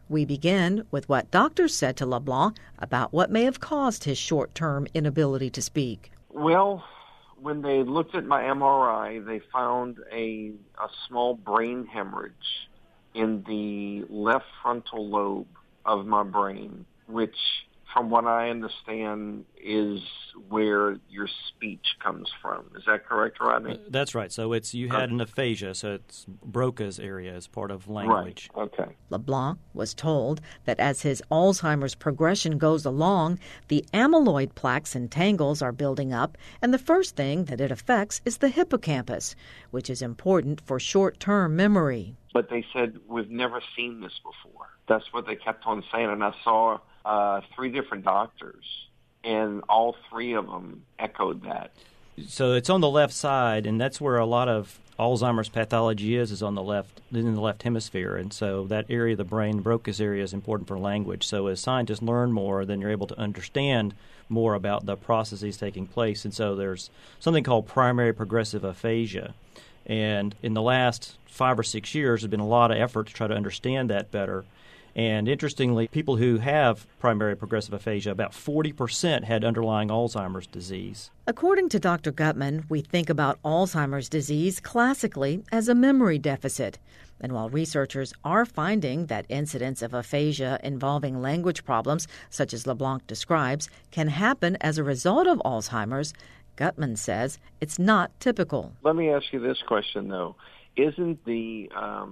We begin with what doctors said to LeBlanc about what may have caused his short-term inability to speak. Well, when they looked at my MRI, they found a small brain hemorrhage in the left frontal lobe of my brain, which, from what I understand, is where your speech comes from. Is that correct, Rodney? That's right. So you had an aphasia, so it's Broca's area as part of language. Right. Okay. LeBlanc was told that as his Alzheimer's progression goes along, the amyloid plaques and tangles are building up, and the first thing that it affects is the hippocampus, which is important for short-term memory. But they said, we've never seen this before. That's what they kept on saying, and I saw 3 different doctors, and all 3 of them echoed that. So it's on the left side, and that's where a lot of Alzheimer's pathology is on the left, in the left hemisphere. And so that area of the brain, Broca's area, is important for language. So as scientists learn more, then you're able to understand more about the processes taking place. And so there's something called primary progressive aphasia. And in the last 5 or 6 years, there's been a lot of effort to try to understand that better. And interestingly, people who have primary progressive aphasia, about 40% had underlying Alzheimer's disease. According to Dr. Gutman, we think about Alzheimer's disease classically as a memory deficit. And while researchers are finding that incidents of aphasia involving language problems, such as LeBlanc describes, can happen as a result of Alzheimer's, Gutman says it's not typical. Let me ask you this question, though. Isn't the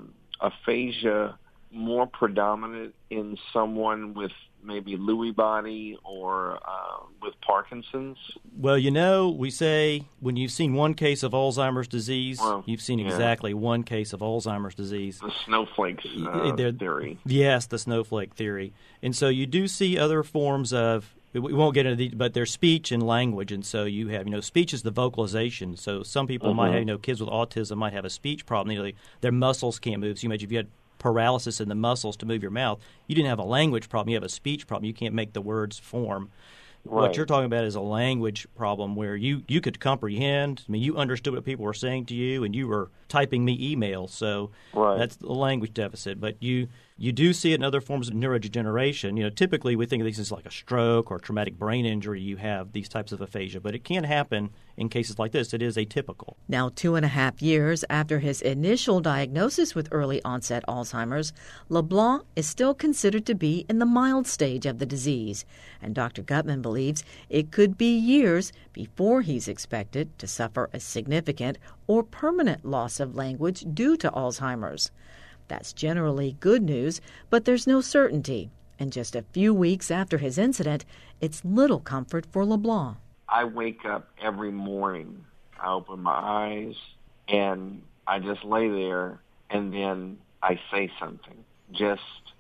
aphasia more predominant in someone with maybe Lewy body or with Parkinson's? Well, we say when you've seen one case of Alzheimer's disease, you've seen exactly one case of Alzheimer's disease. The snowflakes theory. Yes, the snowflake theory. And so you do see other forms of, we won't get into but there's speech and language. And so you have, speech is the vocalization. So some people might have, kids with autism might have a speech problem. Their muscles can't move. So you imagine if you had paralysis in the muscles to move your mouth, you didn't have a language problem, you have a speech problem. You can't make the words form. Right. What you're talking about is a language problem where you could comprehend. You understood what people were saying to you, and you were typing me emails. So that's the language deficit. But you do see it in other forms of neurodegeneration. Typically we think of these as like a stroke or traumatic brain injury. You have these types of aphasia, but it can happen in cases like this. It is atypical. Now, 2.5 years after his initial diagnosis with early onset Alzheimer's, LeBlanc is still considered to be in the mild stage of the disease, and Dr. Gutman believes it could be years before he's expected to suffer a significant or permanent loss of language due to Alzheimer's. That's generally good news, but there's no certainty. And just a few weeks after his incident, it's little comfort for LeBlanc. I wake up every morning, I open my eyes, and I just lay there, and then I say something just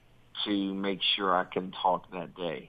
to make sure I can talk that day.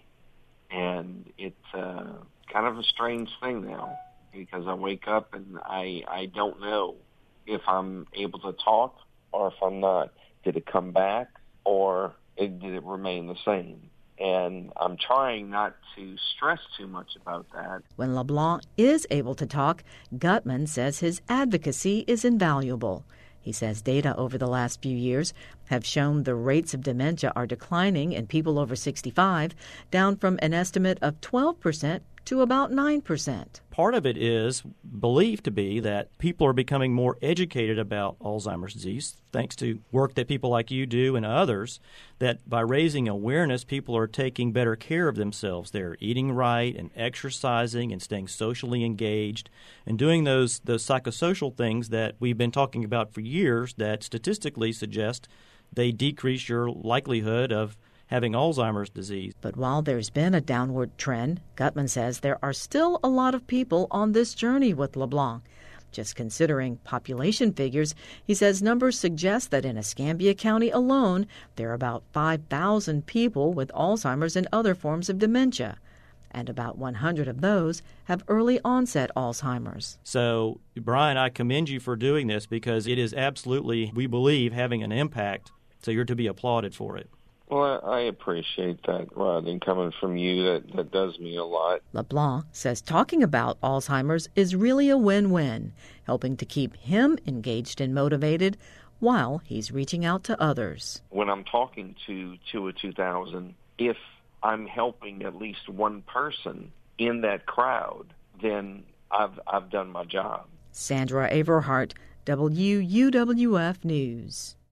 And it's kind of a strange thing now, because I wake up and I don't know if I'm able to talk or if I'm not. Did it come back or did it remain the same? And I'm trying not to stress too much about that. When LeBlanc is able to talk, Gutman says his advocacy is invaluable. He says data over the last few years have shown the rates of dementia are declining in people over 65, down from an estimate of 12% to about 9%. Part of it is believed to be that people are becoming more educated about Alzheimer's disease, thanks to work that people like you do and others, that by raising awareness, people are taking better care of themselves. They're eating right and exercising and staying socially engaged and doing those psychosocial things that we've been talking about for years that statistically suggest they decrease your likelihood of having Alzheimer's disease. But while there's been a downward trend, Gutman says there are still a lot of people on this journey with LeBlanc. Just considering population figures, he says numbers suggest that in Escambia County alone, there are about 5,000 people with Alzheimer's and other forms of dementia, and about 100 of those have early onset Alzheimer's. So, Brian, I commend you for doing this because it is absolutely, we believe, having an impact, so you're to be applauded for it. Well, I appreciate that, Rod, and coming from you, that does mean a lot. LeBlanc says talking about Alzheimer's is really a win-win, helping to keep him engaged and motivated while he's reaching out to others. When I'm talking to 2000, if I'm helping at least one person in that crowd, then I've done my job. Sandra Averhart, WUWF News.